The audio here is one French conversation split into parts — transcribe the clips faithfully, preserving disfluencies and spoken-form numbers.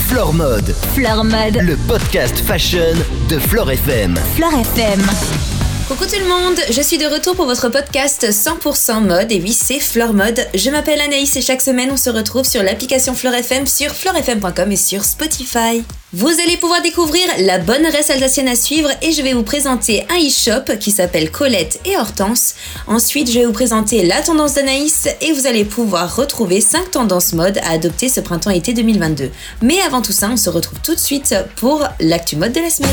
Flore Mode. Flore Mode. Le podcast fashion de Flore F M. Flore F M. Coucou tout le monde, je suis de retour pour votre podcast cent pour cent mode et oui c'est Flore Mode. Je m'appelle Anaïs et chaque semaine on se retrouve sur l'application Flore F M sur flore f m point com et sur Spotify. Vous allez pouvoir découvrir la bonne reste alsacienne à suivre et je vais vous présenter un e-shop qui s'appelle Colette et Hortense. Ensuite je vais vous présenter la tendance d'Anaïs et vous allez pouvoir retrouver cinq tendances mode à adopter ce printemps-été deux mille vingt-deux. Mais avant tout ça on se retrouve tout de suite pour l'actu mode de la semaine.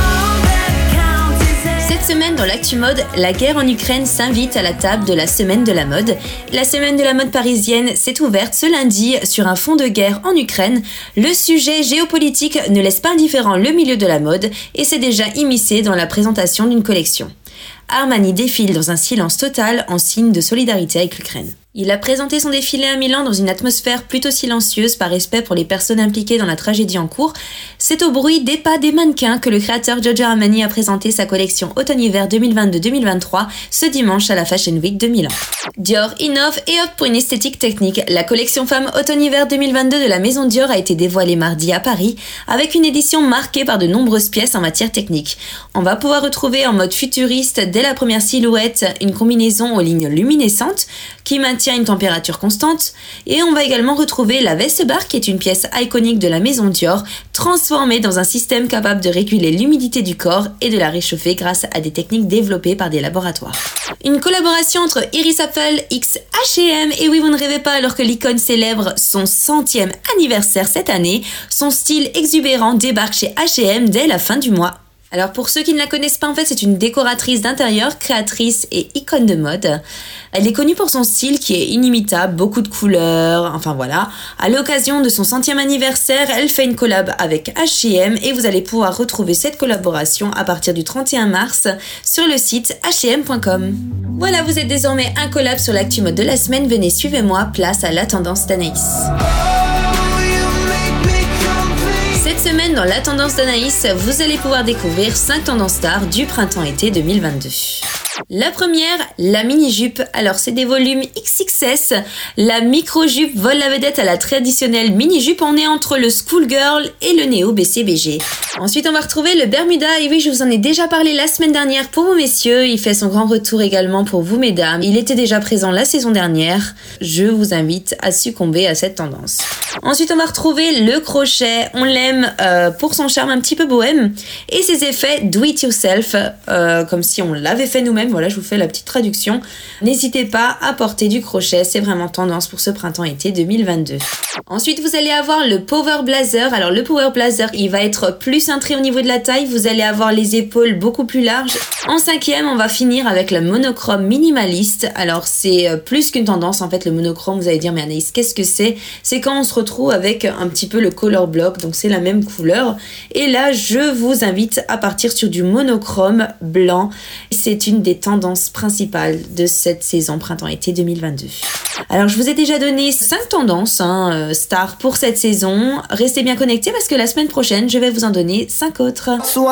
Cette semaine dans l'actu mode, la guerre en Ukraine s'invite à la table de la semaine de la mode. La semaine de la mode parisienne s'est ouverte ce lundi sur un fond de guerre en Ukraine. Le sujet géopolitique ne laisse pas indifférent le milieu de la mode et s'est déjà immiscé dans la présentation d'une collection. Armani défile dans un silence total en signe de solidarité avec l'Ukraine. Il a présenté son défilé à Milan dans une atmosphère plutôt silencieuse par respect pour les personnes impliquées dans la tragédie en cours. C'est au bruit des pas des mannequins que le créateur Giorgio Armani a présenté sa collection automne-hiver deux mille vingt-deux deux mille vingt-trois ce dimanche à la Fashion Week de Milan. Dior innove et opte pour une esthétique technique. La collection femme automne-hiver deux mille vingt-deux de la maison Dior a été dévoilée mardi à Paris avec une édition marquée par de nombreuses pièces en matière technique. On va pouvoir retrouver en mode futuriste dès la première silhouette une combinaison aux lignes luminescentes qui maintient une température constante et on va également retrouver la veste bar qui est une pièce iconique de la maison Dior transformée dans un système capable de réguler l'humidité du corps et de la réchauffer grâce à des techniques développées par des laboratoires. Une collaboration entre Iris Apfel x H et M et oui vous ne rêvez pas alors que l'icône célèbre son centième anniversaire cette année, son style exubérant débarque chez H et M dès la fin du mois. Alors pour ceux qui ne la connaissent pas, en fait, c'est une décoratrice d'intérieur, créatrice et icône de mode. Elle est connue pour son style qui est inimitable, beaucoup de couleurs, enfin voilà. À l'occasion de son centième anniversaire, elle fait une collab avec H et M et vous allez pouvoir retrouver cette collaboration à partir du trente et un mars sur le site h et m point com. Voilà, vous êtes désormais incollable sur l'actu mode de la semaine. Venez, suivez-moi, place à la tendance d'Anaïs. Cette semaine, dans la tendance d'Anaïs, vous allez pouvoir découvrir cinq tendances stars du printemps-été deux mille vingt-deux. La première, la mini-jupe. Alors, c'est des volumes X X S. La micro-jupe vole la vedette à la traditionnelle mini-jupe. On est entre le schoolgirl et le néo B C B G. Ensuite, on va retrouver le Bermuda. Et oui, je vous en ai déjà parlé la semaine dernière pour vous, messieurs. Il fait son grand retour également pour vous, mesdames. Il était déjà présent la saison dernière. Je vous invite à succomber à cette tendance. Ensuite, on va retrouver le crochet. On l'aime euh, pour son charme un petit peu bohème et ses effets do it yourself, euh, comme si on l'avait fait nous-mêmes. Voilà, je vous fais la petite traduction. N'hésitez pas à porter du crochet, c'est vraiment tendance pour ce printemps-été deux mille vingt-deux. Ensuite, vous allez avoir le Power Blazer. Alors, le Power Blazer, il va être plus cintré au niveau de la taille. Vous allez avoir les épaules beaucoup plus larges. En cinquième, on va finir avec le monochrome minimaliste. Alors, c'est plus qu'une tendance. En fait, le monochrome, vous allez dire, mais Anaïs, qu'est-ce que c'est ? C'est quand on se retrouve avec un petit peu le color block. Donc, c'est la même couleur. Et là, je vous invite à partir sur du monochrome blanc. C'est une des tendances principales de cette saison printemps-été deux mille vingt-deux. Alors, je vous ai déjà donné cinq tendances hein, euh, stars pour cette saison. Restez bien connectés parce que la semaine prochaine, je vais vous en donner cinq autres.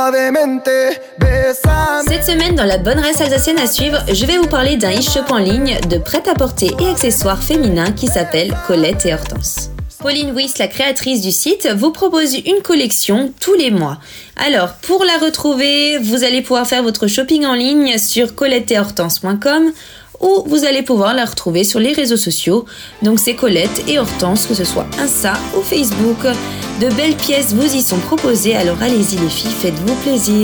Cette semaine, dans la bonne reste alsacienne à suivre, je vais vous parler d'un e-shop en ligne de prêt-à-porter et accessoires féminins qui s'appelle Colette et Hortense. Pauline Wyss, la créatrice du site, vous propose une collection tous les mois. Alors, pour la retrouver, vous allez pouvoir faire votre shopping en ligne sur colette et hortense point com ou vous allez pouvoir la retrouver sur les réseaux sociaux. Donc c'est Colette et Hortense, que ce soit Insta ou Facebook. De belles pièces vous y sont proposées, alors allez-y les filles, faites-vous plaisir.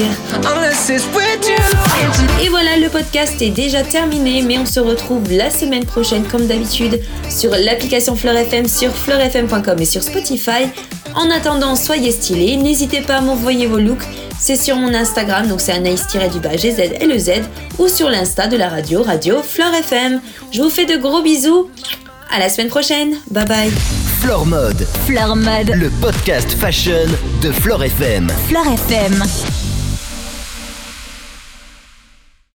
Et voilà, le podcast est déjà terminé, mais on se retrouve la semaine prochaine comme d'habitude sur l'application Flore F M, sur flore f m point com et sur Spotify. En attendant, soyez stylés, n'hésitez pas à m'envoyer vos looks. C'est sur mon Instagram, donc c'est Anaïs-G Z L E Z, ou sur l'Insta de la radio, Radio Flore F M. Je vous fais de gros bisous. À la semaine prochaine. Bye bye. Flore Mode. Flore Mode. Le podcast fashion de Flore F M. Flore F M.